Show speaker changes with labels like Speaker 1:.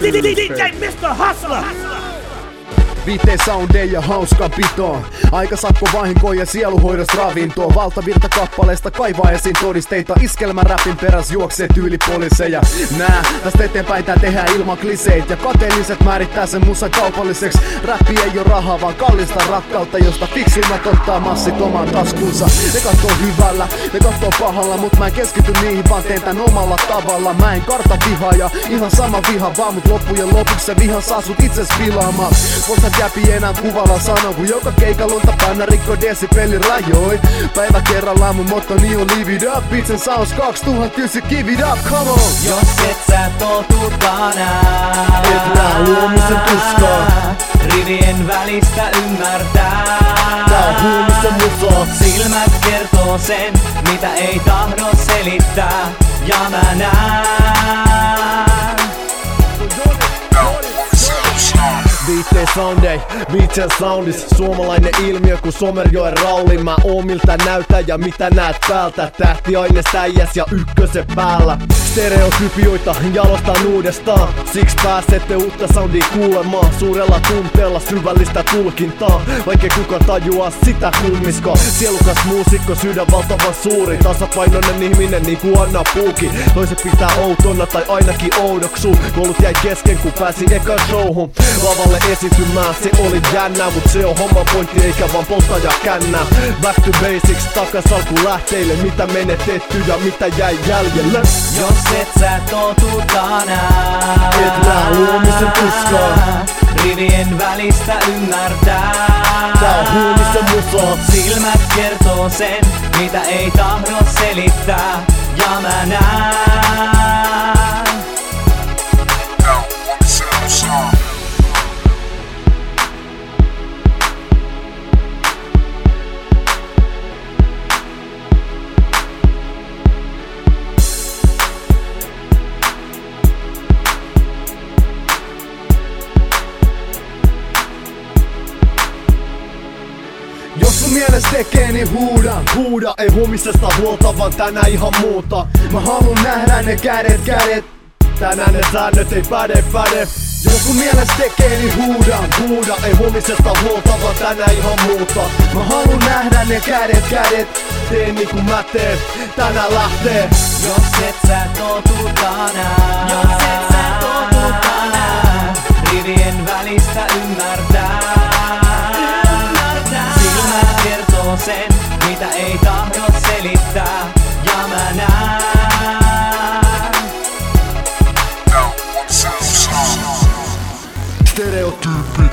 Speaker 1: DJ Mr. Hustler.
Speaker 2: Viitteen soundeja ja hauska pitoon. Aikasakko vahinkoon ja sieluhoidosta ravintoon. Valtavirta kappaleesta kaivaa esiin todisteita. Iskelmän räpin peräs juoksee tyylipoliseja. Nää, tästä eteenpäin tää tehdään ilman kliseit. Ja kateelliset määrittää sen musan kaupalliseksi. Räppi ei oo rahaa vaan kallista rakkautta, josta fiksuimmat ottaa massit omaan taskunsa. Ne kattoo hyvällä, ne kattoo pahalla, mut mä en keskity niihin vaan teen tän omalla tavalla. Mä en karta vihaa ja ihan sama viha vaan, mut loppujen lopuksi se viha saa sut itses pilaamaan. Jäpi enää kuvalla sanon, kun joka keikalunta panna rikko desibelin rajoi. Päivä kerrallaan mun mottoni on live it up. Beats and Sounds 2009, give it up, come on.
Speaker 3: Jos et sä totu tänään,
Speaker 2: et nää luomisen tuskaa.
Speaker 3: Rivien välistä ymmärtää.
Speaker 2: Tää on huumisen musaa.
Speaker 3: Silmät kertoo sen, mitä ei tahdo selittää. Ja mä näen.
Speaker 4: Viitteen soundei, Beats and Soundis. Suomalainen ilmiö kun Somerjoen Rauli. Mä oon miltä näytää ja mitä näet päältä. Tähtiaine säijäs ja ykkösen päällä. Stereotypioita jalostan uudestaan. Siksi pääsette uutta soundia kuulemaan. Suurella tunteella syvällistä tulkintaa. Vaikka kuka tajuaa sitä kummisko. Sielukas muusikko, sydän valtavan suuri. Tasapainoinen ihminen niinku Anna Puuki. Toiset pitää outona tai ainakin oudoksuu. Koulut jäi kesken kun pääsi eka showhun. Lavalle esiintymään, se oli jännää. Mut se on homman pointti eikä vaan polttaja kännää. Back to basics, takas alkulähteille. Mitä menetetty ja mitä jäi jäljelle.
Speaker 3: Jos et sä totu tänään,
Speaker 4: et nää luomisen tuskaa.
Speaker 3: Rivien välistä ymmärtää.
Speaker 4: Tää on huumisen musaa.
Speaker 3: Silmät kertoo sen, mitä ei tahdo selittää. Ja mä näen.
Speaker 2: Jos sun mielestä tekee, niin
Speaker 4: huuda, ei huomisesta huolta, vaan tänään ihan muuta.
Speaker 2: Mä haluun nähdä ne kädet.
Speaker 4: Tänään ne säännöt ei päde.
Speaker 2: Jos sun mielestä tekee, niin
Speaker 4: huuda, ei huomisesta huolta, vaan tänään ihan muuta.
Speaker 2: Mä haluun nähdä ne kädet.
Speaker 4: Tee niinku mä teen, tänään lähtee.
Speaker 3: Jos et sä totu tänään, rivien välistä ymmärtää. Silmät kertoo sen, mitä ei tahdo selittää. Ja mä näen.
Speaker 4: Stereotyyppi.